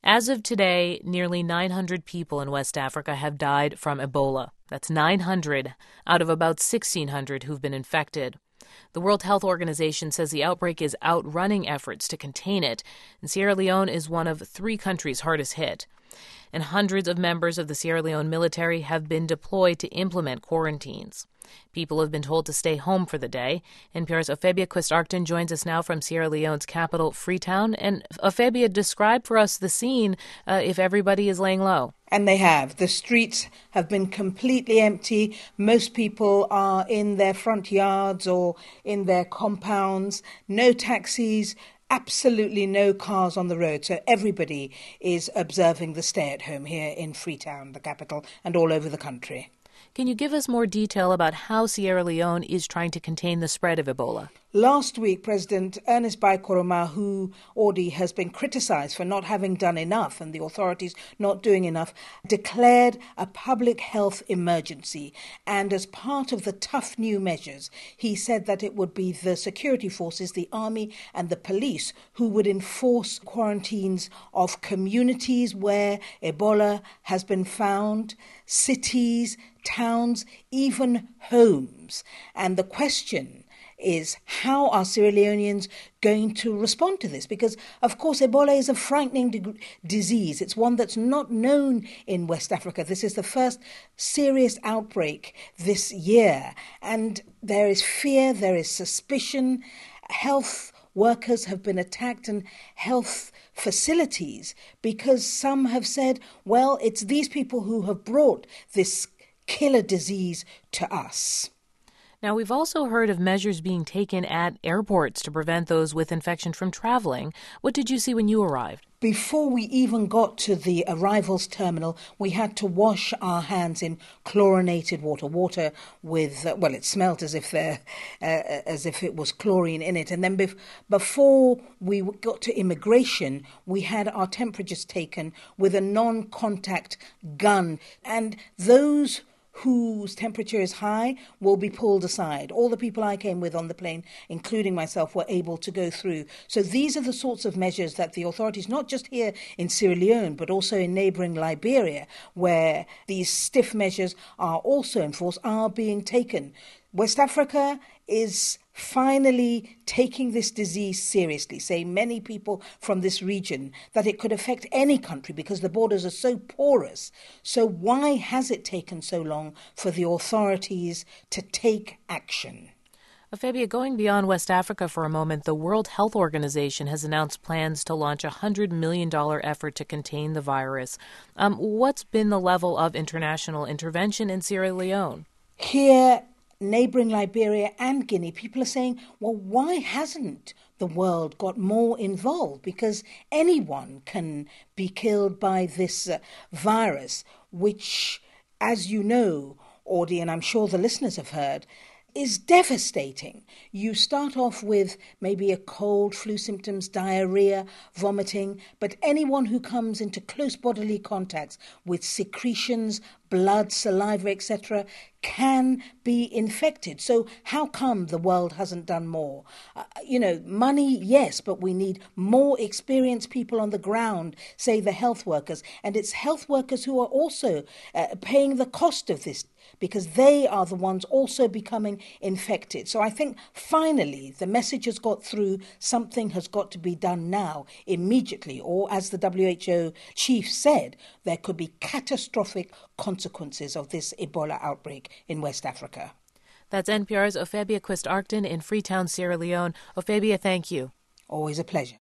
As of today, nearly 900 people in West Africa have died from Ebola. That's 900 out of about 1,600 who've been infected. The World Health Organization says the outbreak is outrunning efforts to contain it, and Sierra Leone is one of 3 countries hardest hit. And hundreds of members of the Sierra Leone military have been deployed to implement quarantines. People have been told to stay home for the day. NPR's Ofebia Quist-Arcton joins us now from Sierra Leone's capital, Freetown. And Ofebia, describe for us the scene if everybody is laying low. And they have. The streets have been completely empty. Most people are in their front yards or in their compounds. No taxis. Absolutely no cars on the road, so everybody is observing the stay-at-home here in Freetown, the capital, and all over the country. Can you give us more detail about how Sierra Leone is trying to contain the spread of Ebola? Last week, President Ernest Bai Koroma, who already has been criticized for not having done enough and the authorities not doing enough, declared a public health emergency. And as part of the tough new measures, he said that it would be the security forces, the army and the police, who would enforce quarantines of communities where Ebola has been found, cities, towns, even homes. And the question is, how are Sierra Leoneans going to respond to this? Because, of course, Ebola is a frightening disease. It's one that's not known in West Africa. This is the first serious outbreak this year. And there is fear, there is suspicion. Health workers have been attacked and health facilities because some have said, well, it's these people who have brought this killer disease to us. Now, we've also heard of measures being taken at airports to prevent those with infection from traveling. What did you see when you arrived? Before we even got to the arrivals terminal, we had to wash our hands in chlorinated water with, it smelled as if it was chlorine in it. And then before we got to immigration, we had our temperatures taken with a non-contact gun. And those whose temperature is high will be pulled aside. All the people I came with on the plane, including myself, were able to go through. So these are the sorts of measures that the authorities, not just here in Sierra Leone, but also in neighbouring Liberia, where these stiff measures are also enforced, are being taken. West Africa is finally taking this disease seriously, saying many people from this region that it could affect any country because the borders are so porous. So why has it taken so long for the authorities to take action? Ofebia, going beyond West Africa for a moment, the World Health Organization has announced plans to launch a $100 million effort to contain the virus. What's been the level of international intervention in Sierra Leone? Here, neighbouring Liberia and Guinea, people are saying, well, why hasn't the world got more involved? Because anyone can be killed by this virus, which, as you know, Audie, and I'm sure the listeners have heard, is devastating. You start off with maybe a cold, flu symptoms, diarrhea, vomiting, but anyone who comes into close bodily contacts with secretions, blood, saliva, etc., can be infected. So how come the world hasn't done more? Money, yes, but we need more experienced people on the ground, say the health workers. And it's health workers who are also paying the cost of this because they are the ones also becoming infected. So I think finally the message has got through. Something has got to be done now, immediately, or as the WHO chief said, there could be catastrophic consequences of this Ebola outbreak in West Africa. That's NPR's Ofebia Quist-Arcton in Freetown, Sierra Leone. Ofebia, thank you. Always a pleasure.